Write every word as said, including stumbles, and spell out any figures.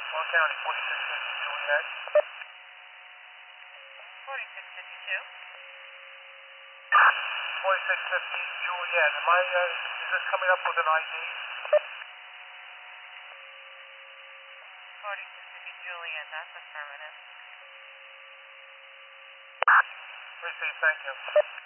Long County, forty-six fifty Juliet. forty-six fifty-two. forty-six fifty Juliet. Am I, uh, is this coming up with an I D? forty-six fifty Juliet, that's affirmative. Received, thank you.